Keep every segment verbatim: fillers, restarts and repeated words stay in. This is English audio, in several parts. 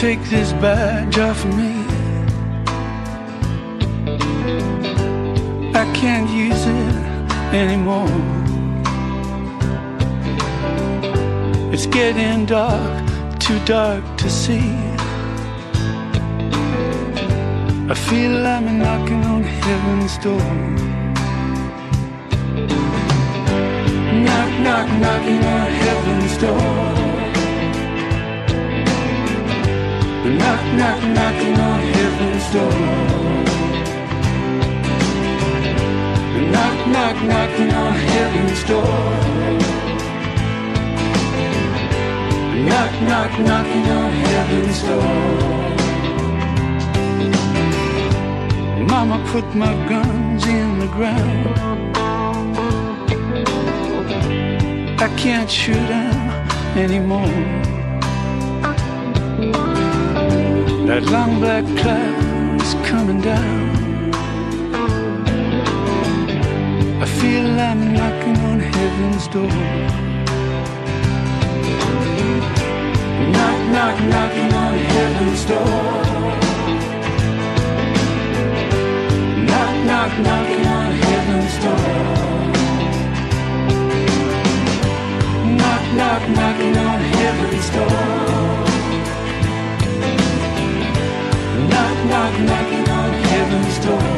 take this badge off of me. I can't use it anymore. It's getting dark, too dark to see. I feel I'm knocking on heaven's door. Knock, knock, knocking on heaven's door. Knock, knock, knocking on heaven's door. Knock, knock, knocking on heaven's door. Knock, knock, knocking on heaven's door. Mama put my guns in the ground. I can't shoot them anymore. That long black cloud is coming down. I feel I'm knocking on heaven's door. Knock, knock, knocking on heaven's door. Knock, knock, knocking on heaven's door. Knock, knock, knocking on heaven's door. Knock, knock, knocking on heaven's door.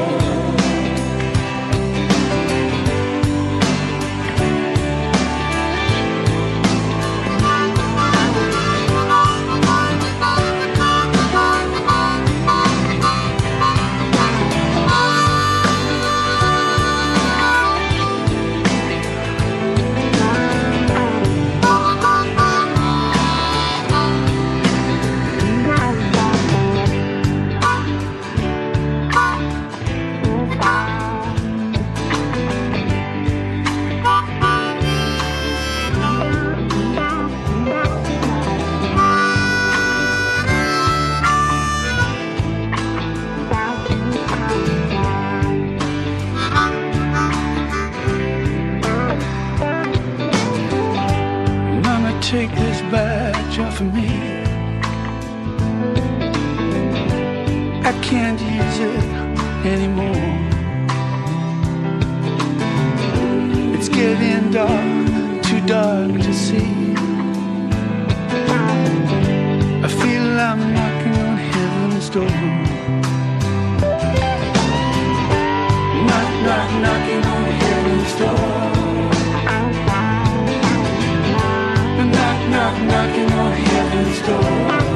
Take this badge off of me. I can't use it anymore. It's getting dark, too dark to see. I feel I'm knocking on heaven's door. Knock, knock, knocking on heaven's door. Knock, knocking on heaven's door.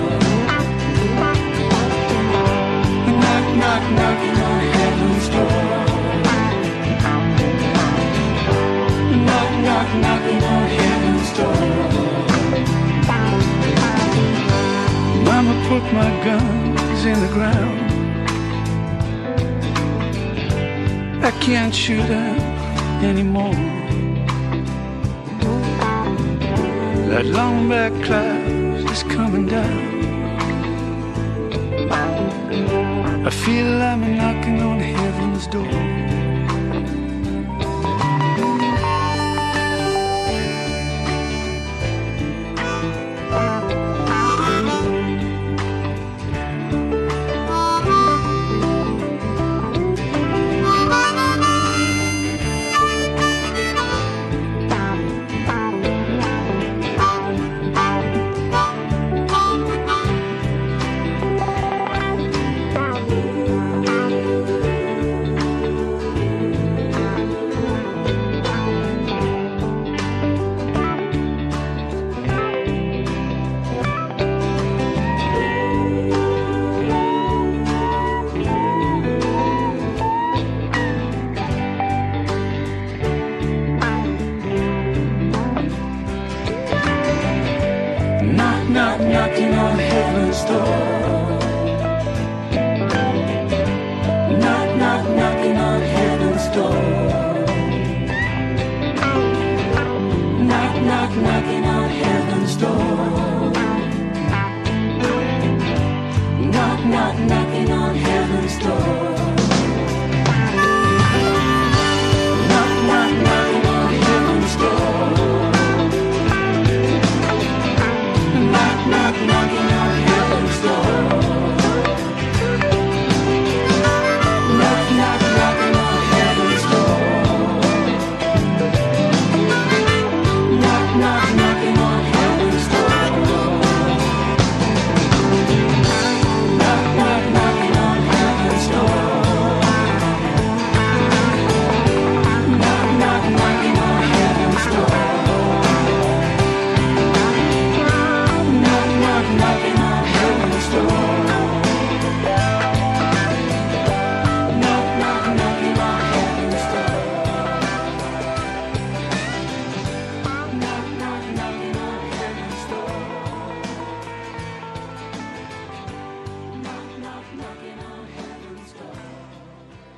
Knock, knock, knocking on heaven's door. Knock, knock, knocking on heaven's door. Mama put my guns in the ground. I can't shoot them anymore. That long black cloud is coming down. I feel I'm knocking on heaven's door. Knock, knocking on heaven's door. Knock, knock, knocking on heaven's door. Knock, knock, knocking on heaven's door. Knock, knock, knocking on heaven's door.